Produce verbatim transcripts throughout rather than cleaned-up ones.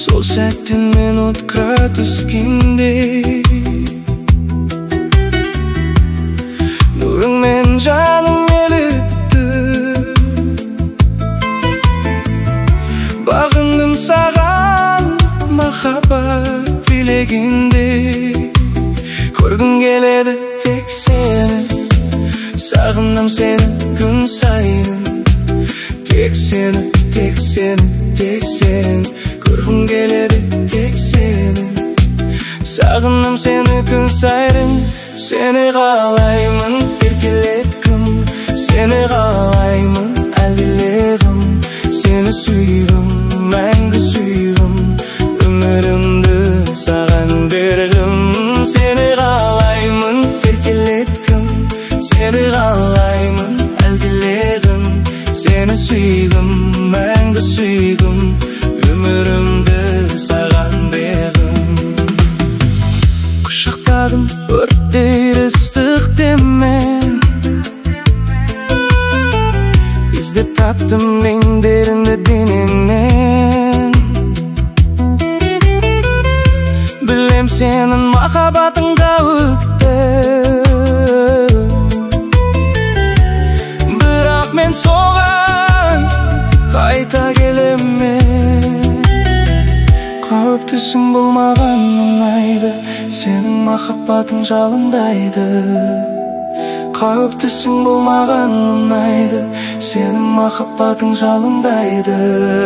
сол сәттен мен отқа түскендей, нұрыңмен жаным елітті. Бағындым саған махаббат билегендей, көргім келеді тек сені, сағынам сені күн сайын. Тек сені, тек сені, тек сені, көргім келеді тек сені, сағынам сені күн сайын. Сені қалаймын еркелеткім, сені қалаймын әлдилегім, сені сүйгім, мәңгі сүйгім, өмірімді саған бергім. Сені қалаймын еркелеткім, сені қалаймын әлдилегім, сені сүйгім, мәңгі сүйгім, өмірімді саған бергім. Құшақтадым өрттер ыстық демен, іздеп таптым мен дерінді денеңнен. Білем сенің махаббатың қауіпті, бірақ мен соған қайта келемін. Қауіптісің бұл маған ұнайды, сенің махаббатың жалындайды. Қауіптісің бұл маған ұнайды, сенің махаббатың жалындайды.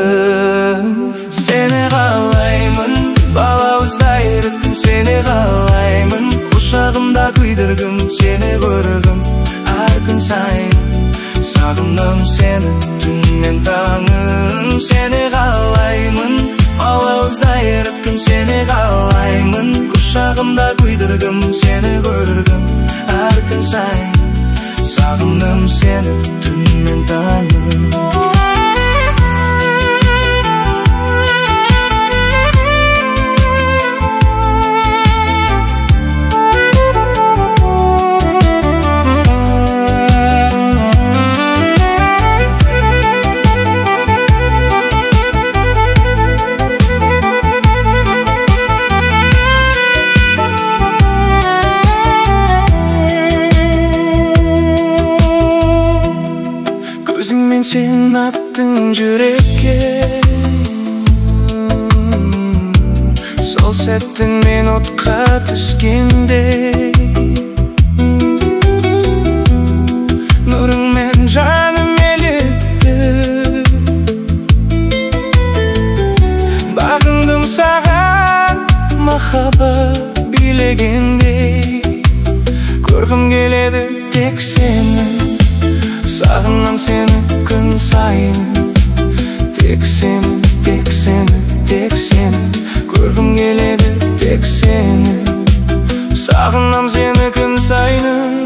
Сені қалаймын балауыздай еріткім, сені қалаймын құшағымда күйдіргім, сені көргім әр күн сайын. Сағындым сені түн мен таңым, сені қалаймын балауыздай еріткім, сені қалаймын құшағымда күйдіргім, сені көргім әр күн сайын. Сағындым сені түн мен таңым. Көзіңмен сен аттың жүрекке, сол сәттен мен отқа түскендей, нұрыңмен жаным елітті. Бағындым саған махаббат билегендей, көргім келеді тек сені, сағынам сені күн сайын. Тек сені, тек сені, тек сені, көргім келеді тек сені, сағынам сені күн сайын.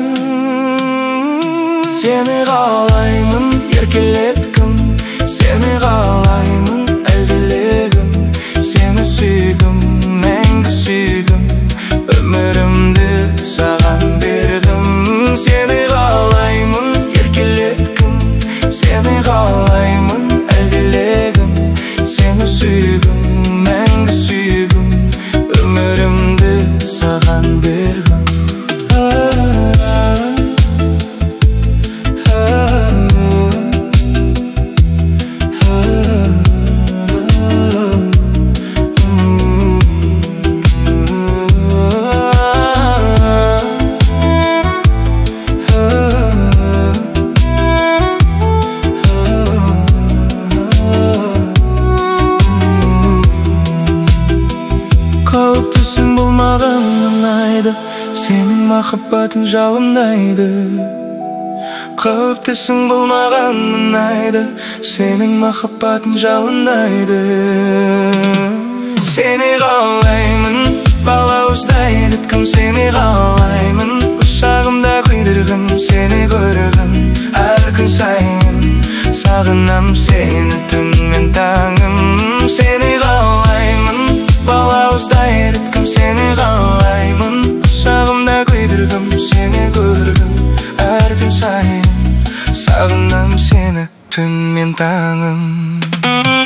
Сені қалаймын еркелеткім, сені қалаймын әлдилегім, сені сүйгім, мәңгі сүйгім, өмірімді саған бергім. Сені қалаймын еркелеткім, сені қалаймын әлдилегім, сені сүйгім, мәңгі сүйгім, өмірімді саған бергім. Қауіптісің бұл маған ұнайды, сенің махаббатың жалындайды. Қауіптісің бұл маған ұнайды, сенің махаббатың жалындайды. Сені қалаймын балауыздай еріткім, сені қалаймын құшағымда күйдіргім, сені көргім әр күн сайын. Сағынам сені түн мен таңым, сені қалаймын балауыздай еріткім, сені қалаймын құшағымда күйдіргім, сені көргім әр күн сайын. Сағынам сені түн мен таңым.